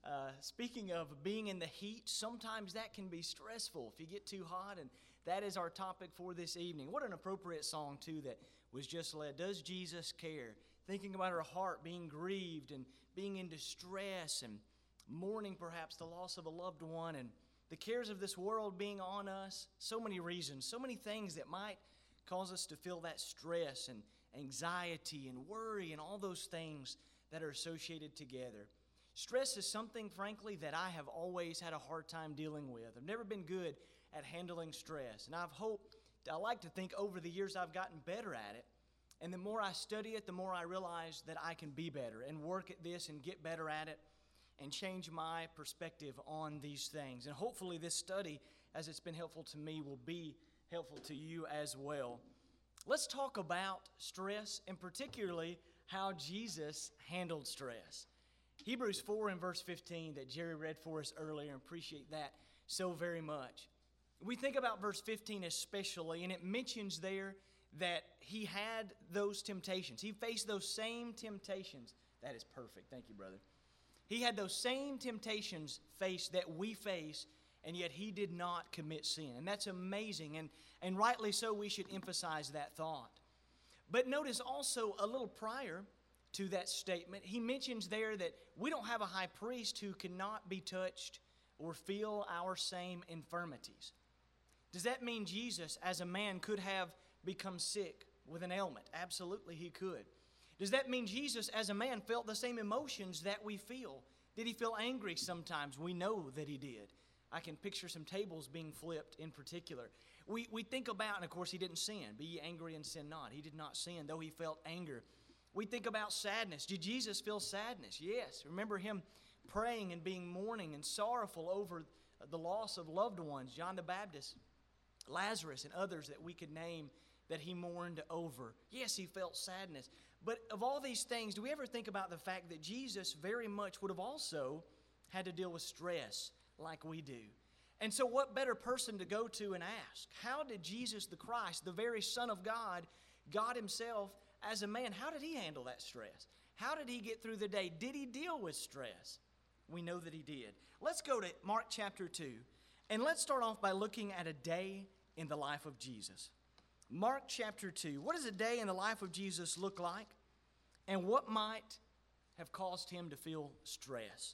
Speaking of being in the heat, sometimes that can be stressful if you get too hot, and that is our topic for this evening. What an appropriate song, too, that was just led. Does Jesus care? Thinking about her heart being grieved and being in distress and mourning perhaps the loss of a loved one and the cares of this world being on us. So many reasons, so many things that might cause us to feel that stress and anxiety and worry and all those things that are associated together. Stress is something, frankly, that I have always had a hard time dealing with. I've never been good at handling stress, and I like to think over the years I've gotten better at it, and the more I study it, the more I realize that I can be better and work at this and get better at it and change my perspective on these things. And hopefully this study, as it's been helpful to me, will be helpful to you as well. Let's talk about stress, and particularly how Jesus handled stress. Hebrews 4 and verse 15 that Jerry read for us earlier, and appreciate that so very much. We think about verse 15 especially, and it mentions there that he had those temptations. He faced those same temptations. That is perfect. Thank you, brother. He had those same temptations faced that we face, and yet he did not commit sin. And that's amazing, and rightly so we should emphasize that thought. But notice also a little prior to that statement, he mentions there that we don't have a high priest who cannot be touched or feel our same infirmities. Does that mean Jesus, as a man, could have become sick with an ailment? Absolutely, he could. Does that mean Jesus, as a man, felt the same emotions that we feel? Did he feel angry sometimes? We know that he did. I can picture some tables being flipped in particular. We think about, and of course he didn't sin. Be ye angry and sin not. He did not sin, though he felt anger. We think about sadness. Did Jesus feel sadness? Yes. Remember him praying and being mourning and sorrowful over the loss of loved ones, John the Baptist, Lazarus, and others that we could name that he mourned over. Yes, he felt sadness. But of all these things, do we ever think about the fact that Jesus very much would have also had to deal with stress like we do? And so what better person to go to and ask? How did Jesus the Christ, the very Son of God, God himself, as a man, how did he handle that stress? How did he get through the day? Did he deal with stress? We know that he did. Let's go to Mark chapter 2, and let's start off by looking at a day in the life of Jesus. Mark chapter 2. What does a day in the life of Jesus look like? And what might have caused him to feel stress?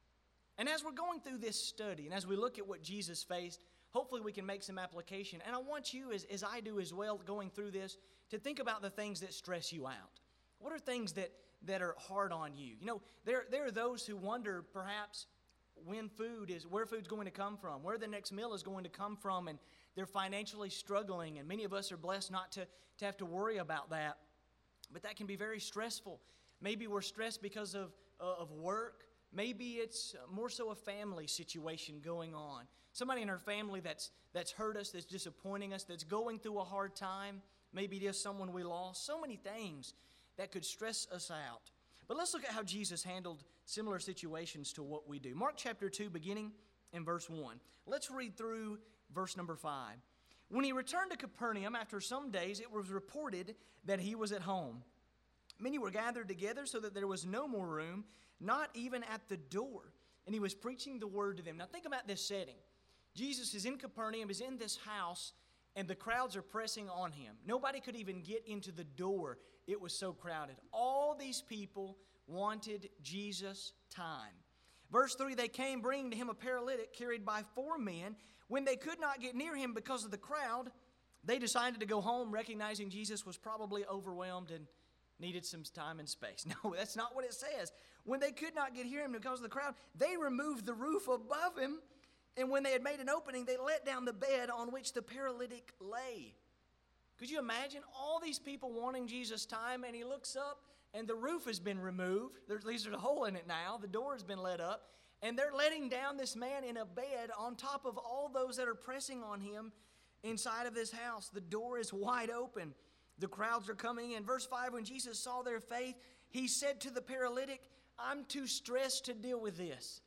And as we're going through this study, and as we look at what Jesus faced, hopefully we can make some application. And I want you, as I do as well, going through this, to think about the things that stress you out. What are things that are hard on you? You know, there are those who wonder perhaps where food's going to come from, where the next meal is going to come from, and they're financially struggling, and many of us are blessed not to have to worry about that. But that can be very stressful. Maybe we're stressed because of work. Maybe it's more so a family situation going on. Somebody in our family that's hurt us, that's disappointing us, that's going through a hard time. Maybe just someone we lost. So many things that could stress us out. But let's look at how Jesus handled similar situations to what we do. Mark chapter 2, beginning in verse 1. Let's read through verse number 5. When he returned to Capernaum after some days, it was reported that he was at home. Many were gathered together so that there was no more room, not even at the door. And he was preaching the word to them. Now think about this setting. Jesus is in Capernaum, is in this house, and the crowds are pressing on him. Nobody could even get into the door. It was so crowded. All these people wanted Jesus' time. Verse 3, they came bringing to him a paralytic carried by 4 men. When they could not get near him because of the crowd, they decided to go home, recognizing Jesus was probably overwhelmed and needed some time and space. No, that's not what it says. When they could not get near him because of the crowd, they removed the roof above him. And when they had made an opening, they let down the bed on which the paralytic lay. Could you imagine all these people wanting Jesus' time, and he looks up, and the roof has been removed. There's a hole in it now. The door has been let up, and they're letting down this man in a bed on top of all those that are pressing on him inside of this house. The door is wide open. The crowds are coming in. Verse 5, when Jesus saw their faith, he said to the paralytic, I'm too stressed to deal with this.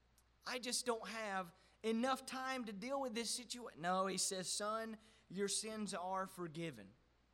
I just don't have enough time to deal with this situation. No, he says, son, your sins are forgiven.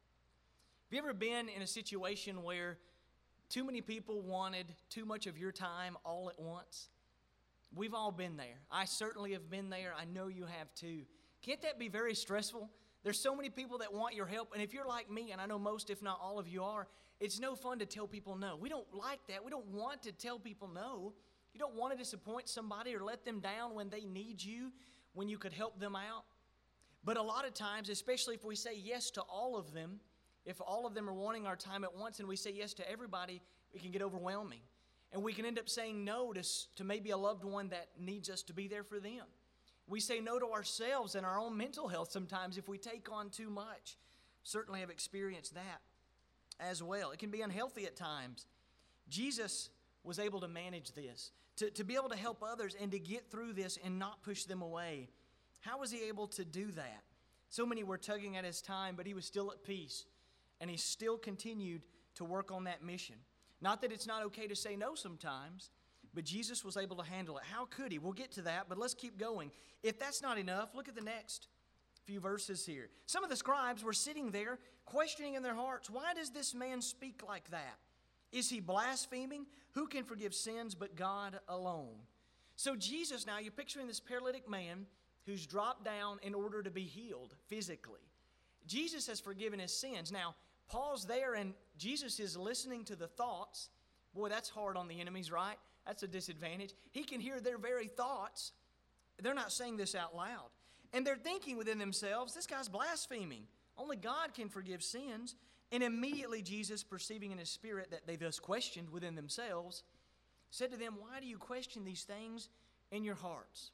Have you ever been in a situation where too many people wanted too much of your time all at once? We've all been there. I certainly have been there. I know you have too. Can't that be very stressful? There's so many people that want your help, and if you're like me, and I know most, if not all of you are, it's no fun to tell people no. We don't like that. We don't want to tell people no. You don't want to disappoint somebody or let them down when they need you, when you could help them out. But a lot of times, especially if we say yes to all of them, if all of them are wanting our time at once and we say yes to everybody, it can get overwhelming. And we can end up saying no to maybe a loved one that needs us to be there for them. We say no to ourselves and our own mental health sometimes if we take on too much. Certainly have experienced that as well. It can be unhealthy at times. Jesus was able to manage this, to be able to help others and to get through this and not push them away. How was he able to do that? So many were tugging at his time, but he was still at peace, and he still continued to work on that mission. Not that it's not okay to say no sometimes, but Jesus was able to handle it. How could he? We'll get to that, but let's keep going. If that's not enough, look at the next few verses here. Some of the scribes were sitting there, questioning in their hearts, why does this man speak like that? Is he blaspheming? Who can forgive sins but God alone? So Jesus now, you're picturing this paralytic man who's dropped down in order to be healed physically. Jesus has forgiven his sins. Now, Paul's there and Jesus is listening to the thoughts. Boy, that's hard on the enemies, right? That's a disadvantage. He can hear their very thoughts. They're not saying this out loud. And they're thinking within themselves, this guy's blaspheming. Only God can forgive sins. And immediately Jesus, perceiving in his spirit that they thus questioned within themselves, said to them, why do you question these things in your hearts?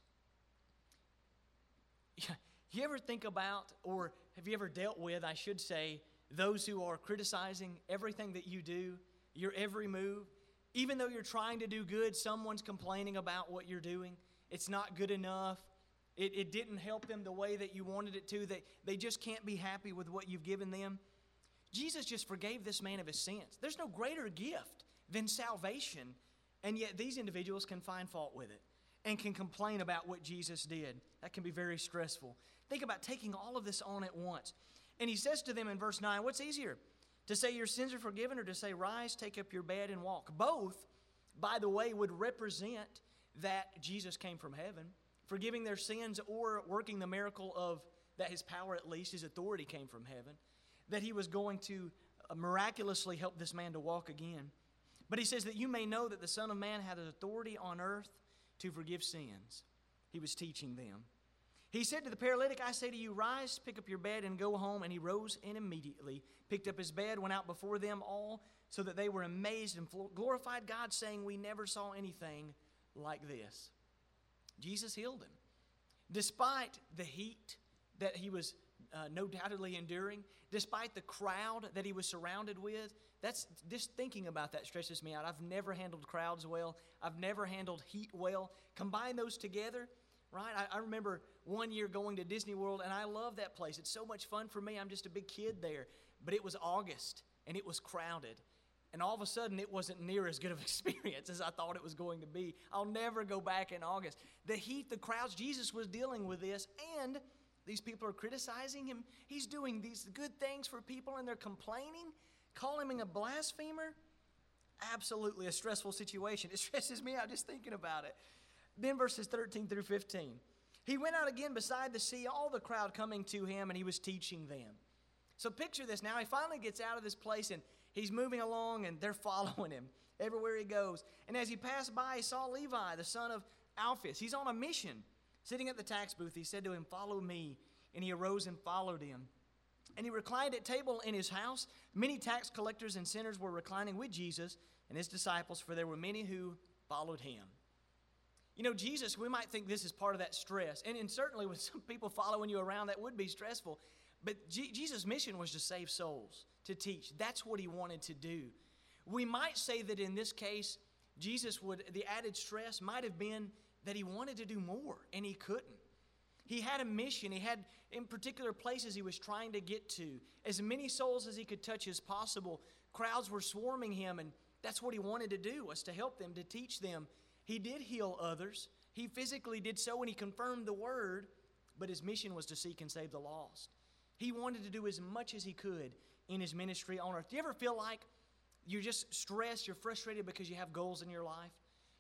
You ever think about, or have you ever dealt with, I should say, those who are criticizing everything that you do, your every move? Even though you're trying to do good, someone's complaining about what you're doing. It's not good enough. It didn't help them the way that you wanted it to. They just can't be happy with what you've given them. Jesus just forgave this man of his sins. There's no greater gift than salvation, and yet these individuals can find fault with it and can complain about what Jesus did. That can be very stressful. Think about taking all of this on at once. And he says to them in verse 9, what's easier, to say your sins are forgiven or to say, rise, take up your bed and walk? Both, by the way, would represent that Jesus came from heaven, forgiving their sins or working the miracle of that his power, at least, his authority came from heaven, that he was going to miraculously help this man to walk again. But he says that you may know that the Son of Man had authority on earth to forgive sins. He was teaching them. He said to the paralytic, I say to you, rise, pick up your bed and go home. And he rose and immediately picked up his bed, went out before them all, so that they were amazed and glorified God, saying, we never saw anything like this. Jesus healed him. Despite the heat that he was no doubtedly enduring, despite the crowd that he was surrounded with, that's just thinking about that stresses me out. I've never handled crowds well. I've never handled heat well. Combine those together, right? I remember one year going to Disney World, and I love that place. It's so much fun for me. I'm just a big kid there. But it was August, and it was crowded. And all of a sudden, it wasn't near as good of an experience as I thought it was going to be. I'll never go back in August. The heat, the crowds, Jesus was dealing with this, and these people are criticizing him. He's doing these good things for people, and they're complaining, calling him a blasphemer. Absolutely a stressful situation. It stresses me out just thinking about it. Then verses 13 through 15. He went out again beside the sea, all the crowd coming to him, and he was teaching them. So picture this now. He finally gets out of this place, and he's moving along, and they're following him everywhere he goes. And as he passed by, he saw Levi, the son of Alphaeus. He's on a mission. Sitting at the tax booth, he said to him, follow me. And he arose and followed him. And he reclined at table in his house. Many tax collectors and sinners were reclining with Jesus and his disciples, for there were many who followed him. You know, Jesus, we might think this is part of that stress. And certainly with some people following you around, that would be stressful. But Jesus' mission was to save souls, to teach. That's what he wanted to do. We might say that in this case, the added stress might have been that he wanted to do more, and he couldn't. He had a mission. He had, in particular places he was trying to get to. As many souls as he could touch as possible. Crowds were swarming him, and that's what he wanted to do, was to help them, to teach them. He did heal others. He physically did so, and he confirmed the word, but his mission was to seek and save the lost. He wanted to do as much as he could in his ministry on earth. Do you ever feel like you're just stressed, you're frustrated because you have goals in your life?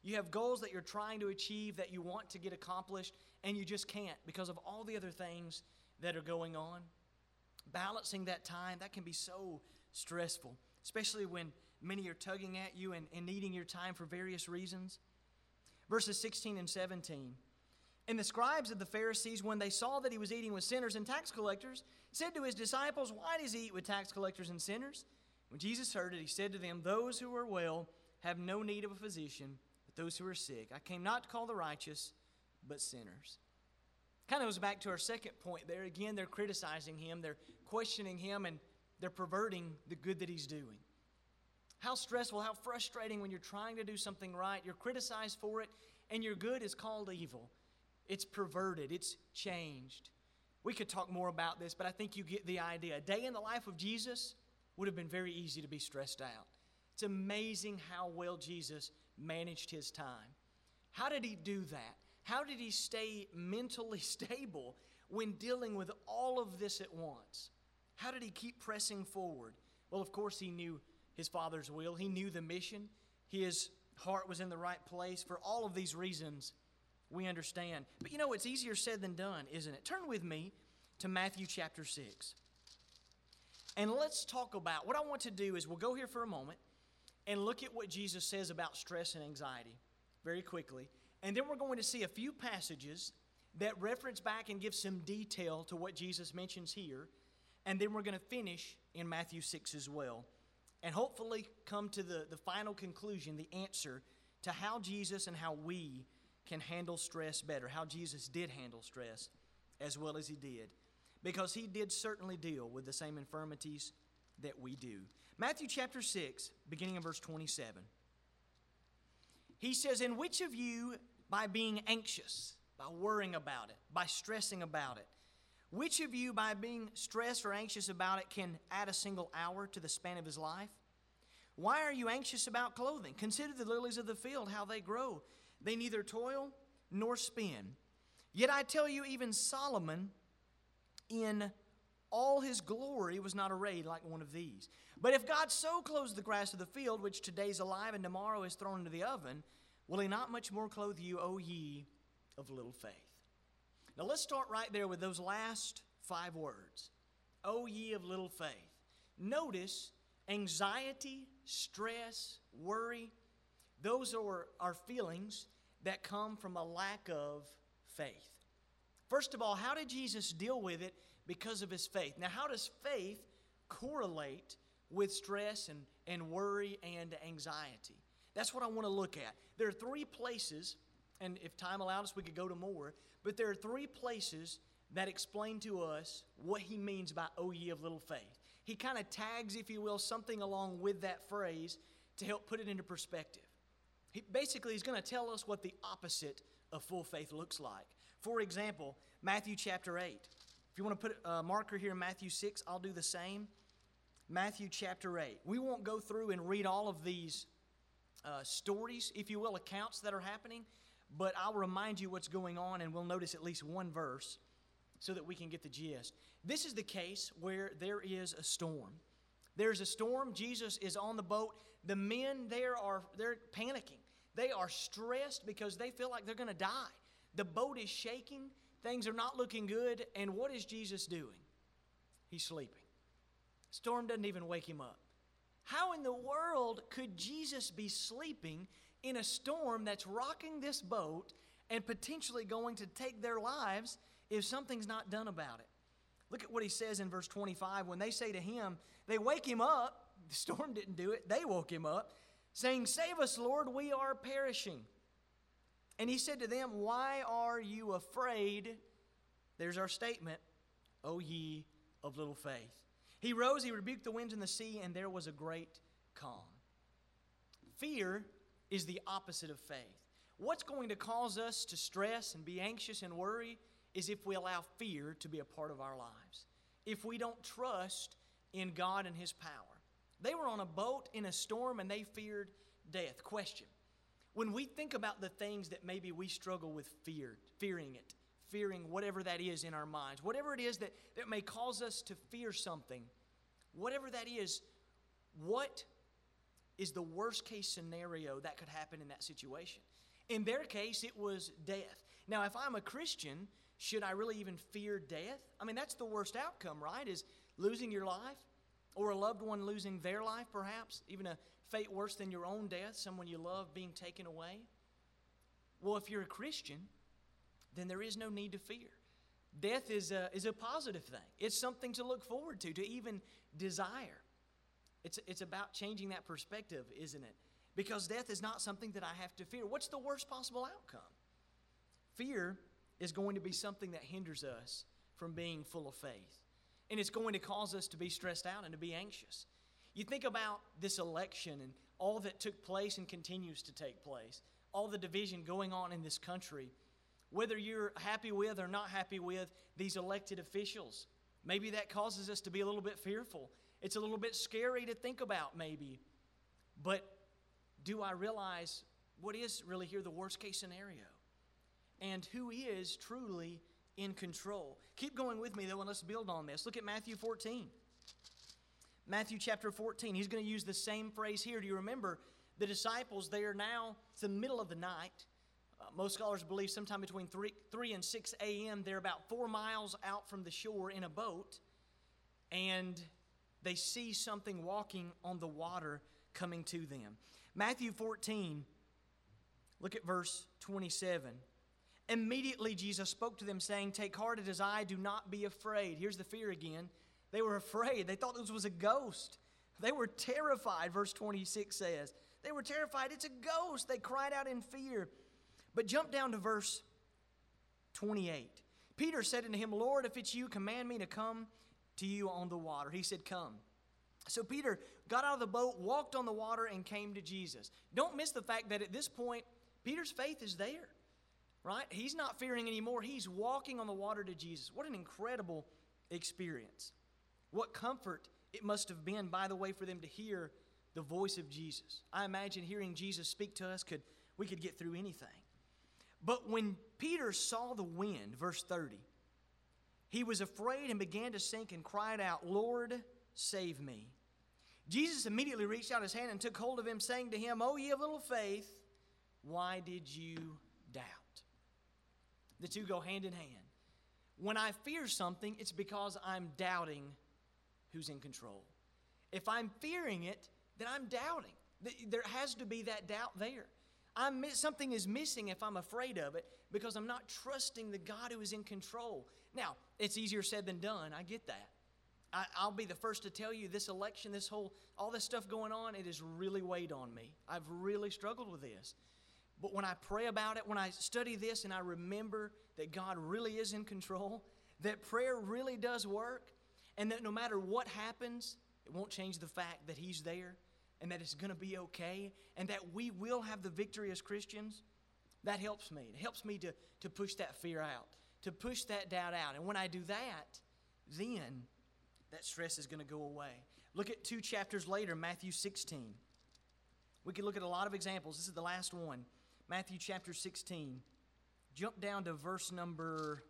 You have goals that you're trying to achieve, that you want to get accomplished, and you just can't because of all the other things that are going on. Balancing that time, that can be so stressful, especially when many are tugging at you and needing your time for various reasons. Verses 16 and 17. And the scribes of the Pharisees, when they saw that he was eating with sinners and tax collectors, said to his disciples, "Why does he eat with tax collectors and sinners?" When Jesus heard it, he said to them, "Those who are well have no need of a physician, but those who are sick. I came not to call the righteous, but sinners." Kind of goes back to our second point there. Again, they're criticizing him, they're questioning him, and they're perverting the good that he's doing. How stressful, how frustrating when you're trying to do something right, you're criticized for it, and your good is called evil. It's perverted, it's changed. We could talk more about this, but I think you get the idea. A day in the life of Jesus would have been very easy to be stressed out. It's amazing how well Jesus managed his time. How did he do that? How did he stay mentally stable when dealing with all of this at once? How did he keep pressing forward? Well, of course, he knew his Father's will. He knew the mission. His heart was in the right place. For all of these reasons, we understand. But you know, it's easier said than done, isn't it? Turn with me to Matthew chapter 6. And let's talk about, what I want to do is we'll go here for a moment and look at what Jesus says about stress and anxiety very quickly. And then we're going to see a few passages that reference back and give some detail to what Jesus mentions here. And then we're going to finish in Matthew 6 as well. And hopefully come to the final conclusion, the answer to how Jesus and how we can handle stress better. How Jesus did handle stress as well as he did. Because he did certainly deal with the same infirmities that we do. Matthew chapter 6, beginning in verse 27. He says, "And which of you, by being anxious, by worrying about it, by stressing about it, which of you, by being stressed or anxious about it, can add a single hour to the span of his life? Why are you anxious about clothing? Consider the lilies of the field, how they grow. They neither toil nor spin. Yet I tell you, even Solomon in all his glory was not arrayed like one of these. But if God so clothes the grass of the field, which today is alive and tomorrow is thrown into the oven, will he not much more clothe you, O ye of little faith?" Now let's start right there with those last 5 words. O ye of little faith. Notice anxiety, stress, worry, those are feelings that come from a lack of faith. First of all, how did Jesus deal with it? Because of his faith. Now, how does faith correlate with stress and worry and anxiety? That's what I want to look at. There are 3 places, and if time allowed us, we could go to more, but there are 3 places that explain to us what he means by "O ye of little faith." He kind of tags, if you will, something along with that phrase to help put it into perspective. He's going to tell us what the opposite of full faith looks like. For example, Matthew chapter 8. If you want to put a marker here in Matthew 6, I'll do the same. Matthew chapter 8. We won't go through and read all of these stories, if you will, accounts that are happening, but I'll remind you what's going on, and we'll notice at least one verse so that we can get the gist. This is the case where there is a storm. There's a storm. Jesus is on the boat. The men there they're panicking. They are stressed because they feel like they're going to die. The boat is shaking. Things are not looking good. And what is Jesus doing? He's sleeping. Storm doesn't even wake him up. How in the world could Jesus be sleeping in a storm that's rocking this boat and potentially going to take their lives if something's not done about it? Look at what he says in verse 25. When they say to him, they wake him up. The storm didn't do it. They woke him up, saying, "Save us, Lord, we are perishing." And he said to them, "Why are you afraid?" There's our statement, "O ye of little faith." He rose, he rebuked the winds and the sea, and there was a great calm. Fear is the opposite of faith. What's going to cause us to stress and be anxious and worry is if we allow fear to be a part of our lives. If we don't trust in God and his power. They were on a boat in a storm and they feared death. Question: when we think about the things that maybe we struggle with fearing whatever that is in our minds, whatever it is that may cause us to fear something, whatever that is, what is the worst case scenario that could happen in that situation? In their case, it was death. Now, if I'm a Christian, should I really even fear death? I mean, that's the worst outcome, right? Is losing your life, or a loved one losing their life, perhaps, even a fate worse than your own death, someone you love being taken away. Well, if you're a Christian, then there is no need to fear. Death is a positive thing. It's something to look forward to even desire. It's about changing that perspective, isn't it? Because death is not something that I have to fear. What's the worst possible outcome? Fear is going to be something that hinders us from being full of faith. And it's going to cause us to be stressed out and to be anxious. You think about this election and all that took place and continues to take place, all the division going on in this country, whether you're happy with or not happy with these elected officials. Maybe that causes us to be a little bit fearful. It's a little bit scary to think about maybe. But do I realize what is really here the worst case scenario? And who is truly in control? Keep going with me though, and let's build on this. Look at Matthew 14. Matthew chapter 14. He's going to use the same phrase here. Do you remember the disciples? They are now, it's the middle of the night. Most scholars believe sometime between 3 and 6 a.m. They're about 4 miles out from the shore in a boat. And they see something walking on the water coming to them. Matthew 14, look at verse 27. Immediately Jesus spoke to them, saying, "Take heart, it is I, do not be afraid." Here's the fear again. They were afraid. They thought this was a ghost. They were terrified, verse 26 says. They were terrified. It's a ghost. They cried out in fear. But jump down to verse 28. Peter said unto him, "Lord, if it's you, command me to come to you on the water." He said, "Come." So Peter got out of the boat, walked on the water, and came to Jesus. Don't miss the fact that at this point, Peter's faith is there, right? He's not fearing anymore. He's walking on the water to Jesus. What an incredible experience. What comfort it must have been, by the way, for them to hear the voice of Jesus. I imagine hearing Jesus speak to us, we could get through anything. But when Peter saw the wind, verse 30, he was afraid and began to sink and cried out, "Lord, save me." Jesus immediately reached out his hand and took hold of him, saying to him, "O ye of little faith, why did you doubt?" The two go hand in hand. When I fear something, it's because I'm doubting who's in control. If I'm fearing it, then I'm doubting. There has to be that doubt there. Something is missing if I'm afraid of it because I'm not trusting the God who is in control. Now, it's easier said than done. I get that. I'll be the first to tell you this election, all this stuff going on, it has really weighed on me. I've really struggled with this. But when I pray about it, when I study this and I remember that God really is in control, that prayer really does work, and that no matter what happens, it won't change the fact that He's there and that it's going to be okay and that we will have the victory as Christians, that helps me. It helps me to push that fear out, to push that doubt out. And when I do that, then that stress is going to go away. Look at 2 chapters later, Matthew 16. We could look at a lot of examples. This is the last one. Matthew chapter 16. Jump down to verse number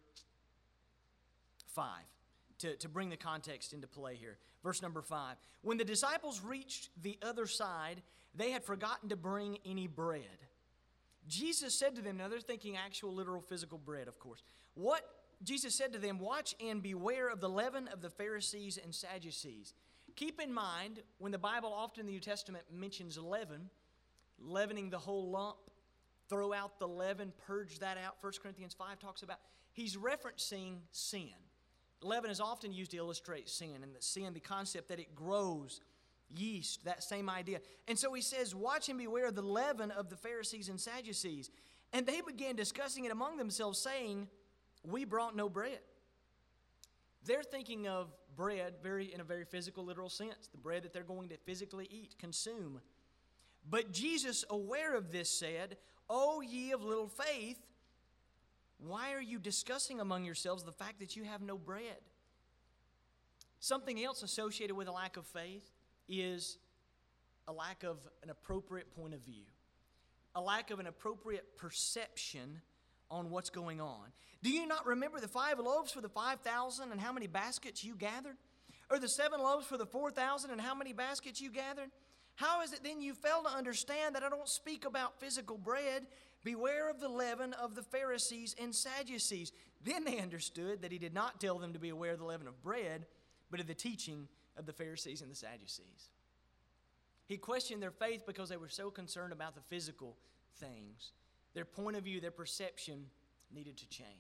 5 to bring the context into play here. Verse number 5. When the disciples reached the other side, they had forgotten to bring any bread. Jesus said to them, now they're thinking actual, literal, physical bread, of course. Jesus said to them, "Watch and beware of the leaven of the Pharisees and Sadducees." Keep in mind, when the Bible often in the New Testament mentions leaven, leavening the whole lump, throw out the leaven, purge that out. 1 Corinthians 5 talks about, he's referencing sin. Leaven is often used to illustrate sin, and the concept that it grows, yeast, that same idea. And so he says, "Watch and beware of the leaven of the Pharisees and Sadducees." And they began discussing it among themselves, saying, "We brought no bread." They're thinking of bread in a very physical, literal sense, the bread that they're going to physically eat, consume. But Jesus, aware of this, said, "O ye of little faith, why are you discussing among yourselves the fact that you have no bread?" Something else associated with a lack of faith is a lack of an appropriate point of view, a lack of an appropriate perception on what's going on. Do you not remember the 5 loaves for the 5,000 and how many baskets you gathered? Or the 7 loaves for the 4,000 and how many baskets you gathered? How is it then you fail to understand that I don't speak about physical bread? Beware of the leaven of the Pharisees and Sadducees. Then they understood that he did not tell them to be aware of the leaven of bread, but of the teaching of the Pharisees and the Sadducees. He questioned their faith because they were so concerned about the physical things. Their point of view, their perception needed to change.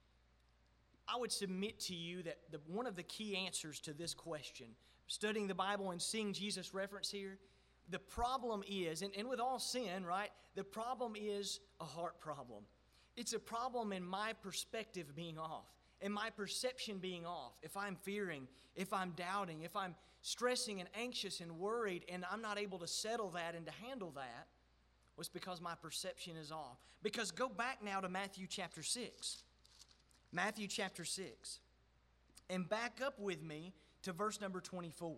I would submit to you that one of the key answers to this question, studying the Bible and seeing Jesus reference here, the problem is, and with all sin, right, the problem is a heart problem. It's a problem in my perspective being off, in my perception being off. If I'm fearing, if I'm doubting, if I'm stressing and anxious and worried, and I'm not able to settle that and to handle that, well, it's because my perception is off. Because go back now to Matthew chapter 6. Matthew chapter 6. And back up with me to verse number 24.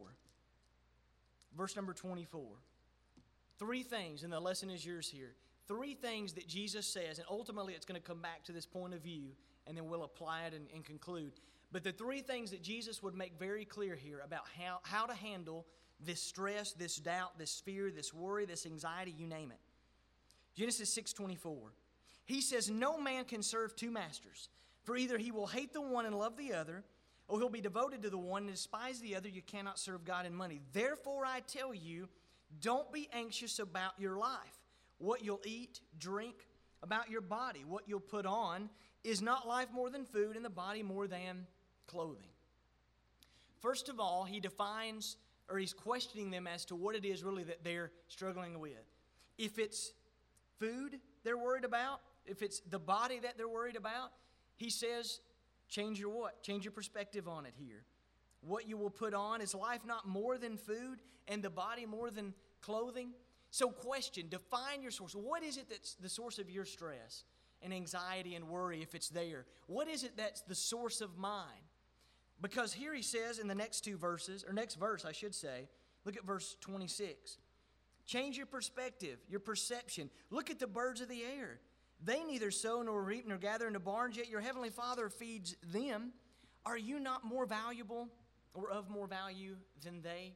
Verse number 24. Three things, and the lesson is yours here. Three things that Jesus says, and ultimately it's going to come back to this point of view, and then we'll apply it and conclude. But the three things that Jesus would make very clear here about how to handle this stress, this doubt, this fear, this worry, this anxiety, you name it. Genesis 6:24. He says, no man can serve two masters, for either he will hate the one and love the other, or he'll be devoted to the one and despise the other. You cannot serve God and money. Therefore I tell you, don't be anxious about your life, what you'll eat, drink, about your body, what you'll put on. Is not life more than food, and the body more than clothing? First of all, he defines, or he's questioning them as to what it is really that they're struggling with. If it's food they're worried about, if it's the body that they're worried about, he says, change your what? Change your perspective on it here. What you will put on, is life not more than food and the body more than clothing? So question, define your source. What is it that's the source of your stress and anxiety and worry if it's there? What is it that's the source of mine? Because here he says in the next two verses, or next verse I should say, look at verse 26. Change your perspective, your perception. Look at the birds of the air. They neither sow nor reap nor gather into barns, yet your heavenly Father feeds them. Are you not more valuable or of more value than they?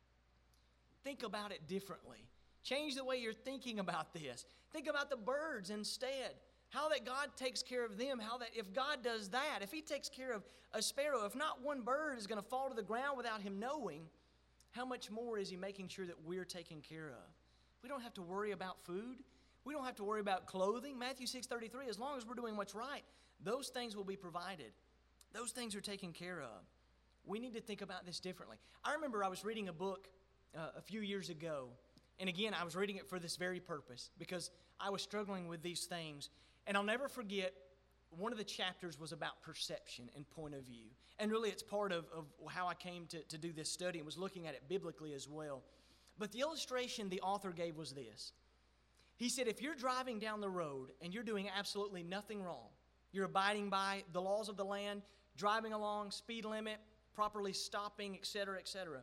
Think about it differently. Change the way you're thinking about this. Think about the birds instead. How that God takes care of them. How that if God does that, if he takes care of a sparrow, if not one bird is going to fall to the ground without him knowing, how much more is he making sure that we're taken care of? We don't have to worry about food. We don't have to worry about clothing. Matthew 6:33, as long as we're doing what's right, those things will be provided. Those things are taken care of. We need to think about this differently. I remember I was reading a book a few years ago. And again, I was reading it for this very purpose because I was struggling with these things. And I'll never forget, one of the chapters was about perception and point of view. And really, it's part of how I came to do this study and was looking at it biblically as well. But the illustration the author gave was this. He said, if you're driving down the road and you're doing absolutely nothing wrong, you're abiding by the laws of the land, driving along, speed limit, properly stopping, etc., etc.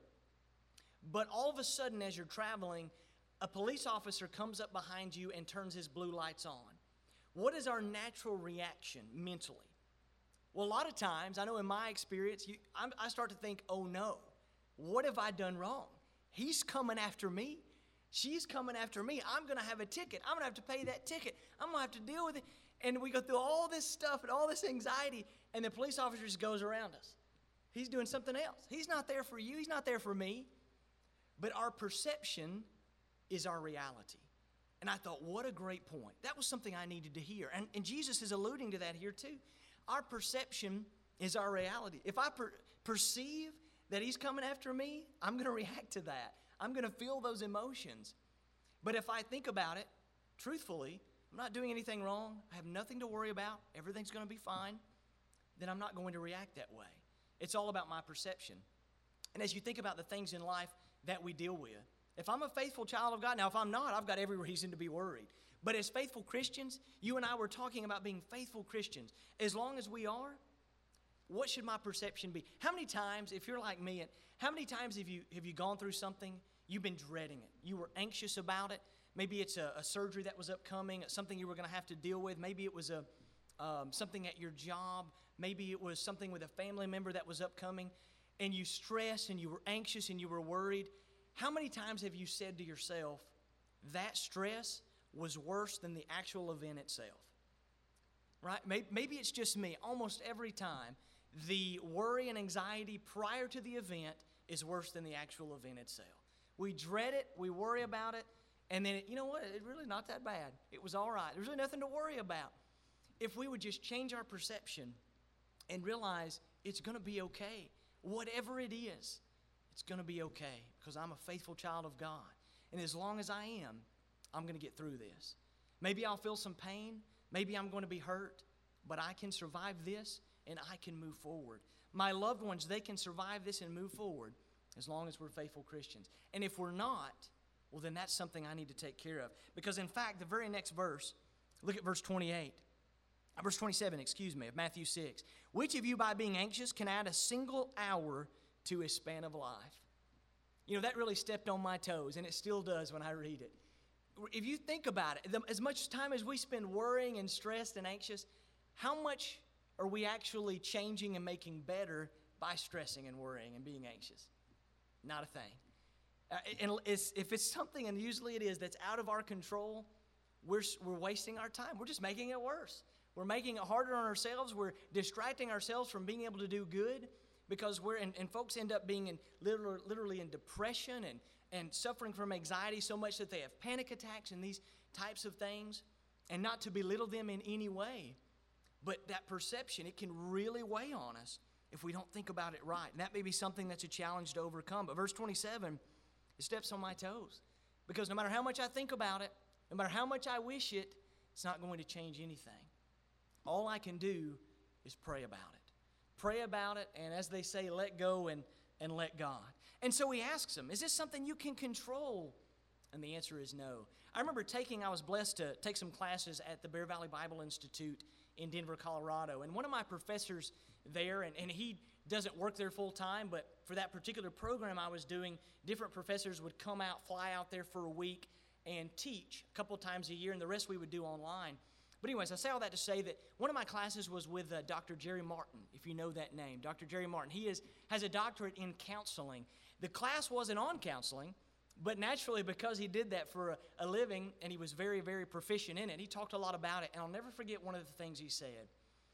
But all of a sudden, as you're traveling, a police officer comes up behind you and turns his blue lights on. What is our natural reaction mentally? Well, a lot of times, I know in my experience, I start to think, oh no, what have I done wrong? He's coming after me. She's coming after me. I'm going to have a ticket. I'm going to have to pay that ticket. I'm going to have to deal with it. And we go through all this stuff and all this anxiety, and the police officer just goes around us. He's doing something else. He's not there for you. He's not there for me. But our perception is our reality. And I thought, what a great point. That was something I needed to hear. And Jesus is alluding to that here too. Our perception is our reality. If I perceive that he's coming after me, I'm going to react to that. I'm going to feel those emotions. But if I think about it, truthfully, I'm not doing anything wrong, I have nothing to worry about, everything's going to be fine, then I'm not going to react that way. It's all about my perception. And as you think about the things in life that we deal with, if I'm a faithful child of God, now if I'm not, I've got every reason to be worried. But as faithful Christians, you and I were talking about being faithful Christians. As long as we are, what should my perception be? How many times, if you're like me, how many times have you gone through something, you've been dreading it, you were anxious about it? Maybe it's a surgery that was upcoming, something you were going to have to deal with. Maybe it was something at your job. Maybe it was something with a family member that was upcoming. And you stressed and you were anxious and you were worried. How many times have you said to yourself, that stress was worse than the actual event itself. Right? Maybe it's just me. Almost every time, the worry and anxiety prior to the event is worse than the actual event itself. We dread it, we worry about it, and then, you know what? It's really not that bad. It was all right. There's really nothing to worry about. If we would just change our perception and realize it's going to be okay. Whatever it is, it's going to be okay because I'm a faithful child of God. And as long as I am, I'm going to get through this. Maybe I'll feel some pain. Maybe I'm going to be hurt. But I can survive this and I can move forward. My loved ones, they can survive this and move forward as long as we're faithful Christians. And if we're not, well, then that's something I need to take care of. Because in fact, the very next verse, look at verse 27, of Matthew 6. Which of you by being anxious can add a single hour to his span of life? You know, that really stepped on my toes, and it still does when I read it. If you think about it, as much time as we spend worrying and stressed and anxious, how much are we actually changing and making better by stressing and worrying and being anxious? Not a thing. And if it's something, and usually it is, that's out of our control, we're wasting our time. We're just making it worse. We're making it harder on ourselves. We're distracting ourselves from being able to do good because and folks end up being literally in depression and suffering from anxiety so much that they have panic attacks and these types of things. And not to belittle them in any way, but that perception, it can really weigh on us if we don't think about it right. And that may be something that's a challenge to overcome. But verse 27, it steps on my toes. Because no matter how much I think about it, no matter how much I wish it, it's not going to change anything. All I can do is pray about it. Pray about it, and as they say, let go and let God. And so he asks him, is this something you can control? And the answer is no. I remember I was blessed to take some classes at the Bear Valley Bible Institute in Denver, Colorado. And one of my professors there, and he doesn't work there full time, but for that particular program I was doing, different professors would fly out there for a week and teach a couple times a year, and the rest we would do online. But anyways, I say all that to say that one of my classes was with Dr. Jerry Martin, if you know that name. Dr. Jerry Martin. He has a doctorate in counseling. The class wasn't on counseling, but naturally because he did that for a living and he was very, very proficient in it, he talked a lot about it. And I'll never forget one of the things he said.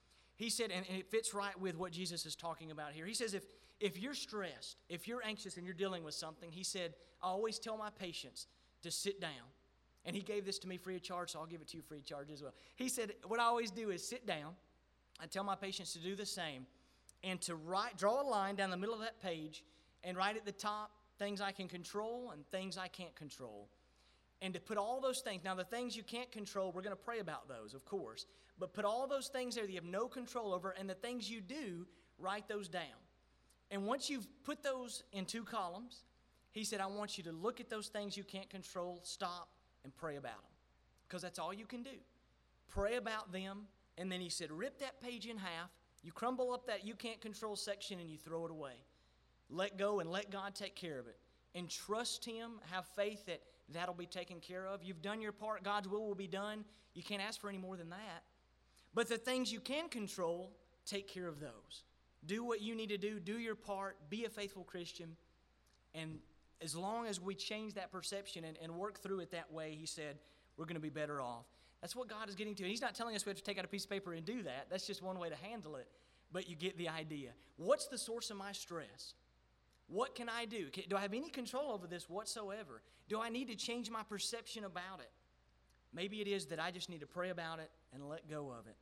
He said, and it fits right with what Jesus is talking about here. He says, if you're stressed, if you're anxious and you're dealing with something, he said, I always tell my patients to sit down. And he gave this to me free of charge, so I'll give it to you free of charge as well. He said, what I always do is sit down. I tell my patients to do the same and to draw a line down the middle of that page and write at the top things I can control and things I can't control. And to put all those things, now the things you can't control, we're going to pray about those, of course. But put all those things there that you have no control over, and the things you do, write those down. And once you've put those in 2 columns, he said, I want you to look at those things you can't control, stop, and pray about them. Because that's all you can do. Pray about them, and then he said, rip that page in half, you crumble up that you can't control section, and you throw it away. Let go and let God take care of it. And trust him, have faith that that'll be taken care of. You've done your part, God's will be done. You can't ask for any more than that. But the things you can control, take care of those. Do what you need to do your part, be a faithful Christian, and as long as we change that perception and work through it that way, he said, we're going to be better off. That's what God is getting to. And he's not telling us we have to take out a piece of paper and do that. That's just one way to handle it. But you get the idea. What's the source of my stress? What can I do? Do I have any control over this whatsoever? Do I need to change my perception about it? Maybe it is that I just need to pray about it and let go of it.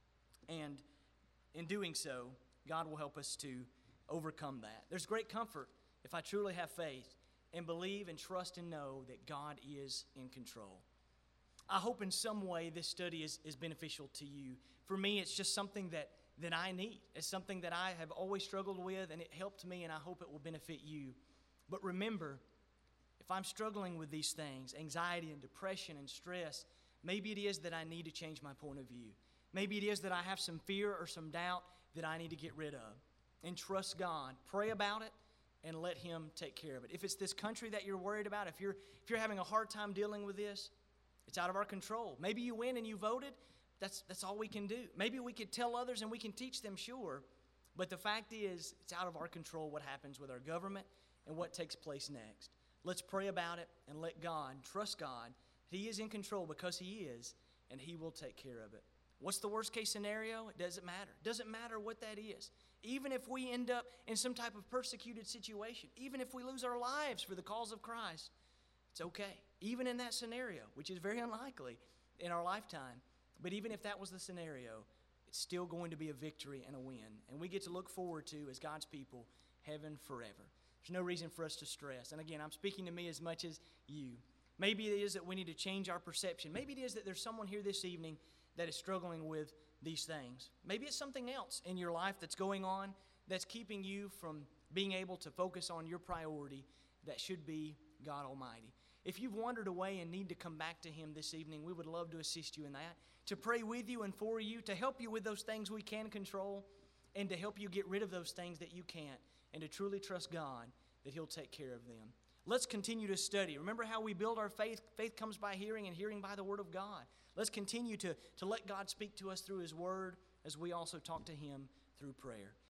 And in doing so, God will help us to overcome that. There's great comfort if I truly have faith and believe and trust and know that God is in control. I hope in some way this study is beneficial to you. For me, it's just something that I need. It's something that I have always struggled with, and it helped me, and I hope it will benefit you. But remember, if I'm struggling with these things, anxiety and depression and stress, maybe it is that I need to change my point of view. Maybe it is that I have some fear or some doubt that I need to get rid of. And trust God. Pray about it and let him take care of it. If it's this country that you're worried about, if you're having a hard time dealing with this, it's out of our control. Maybe you win and you voted. That's all we can do. Maybe we could tell others and we can teach them, sure. But the fact is, it's out of our control what happens with our government and what takes place next. Let's pray about it and let God, trust God, He is in control because He is, and He will take care of it. What's the worst case scenario? It doesn't matter. It doesn't matter what that is. Even if we end up in some type of persecuted situation, even if we lose our lives for the cause of Christ, it's okay. Even in that scenario, which is very unlikely in our lifetime, but even if that was the scenario, it's still going to be a victory and a win. And we get to look forward to, as God's people, heaven forever. There's no reason for us to stress. And again, I'm speaking to me as much as you. Maybe it is that we need to change our perception. Maybe it is that there's someone here this evening that is struggling with these things. Maybe it's something else in your life that's going on that's keeping you from being able to focus on your priority that should be God Almighty. If you've wandered away and need to come back to Him this evening, we would love to assist you in that, to pray with you and for you, to help you with those things we can control, and to help you get rid of those things that you can't, and to truly trust God that He'll take care of them. Let's continue to study. Remember how we build our faith? Faith comes by hearing, and hearing by the Word of God. Let's continue to let God speak to us through His Word as we also talk to Him through prayer.